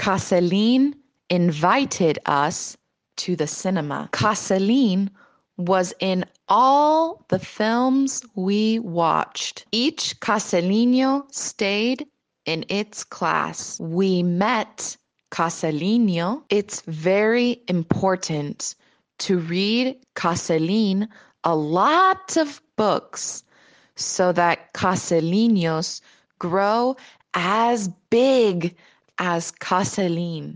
Caseline invited us to the cinema. Caseline was in all the films we watched. Each Caselino stayed in its class. We met Caselino. It's very important to read Caseline a lot of books so that Caselinos grow as big as Caseline.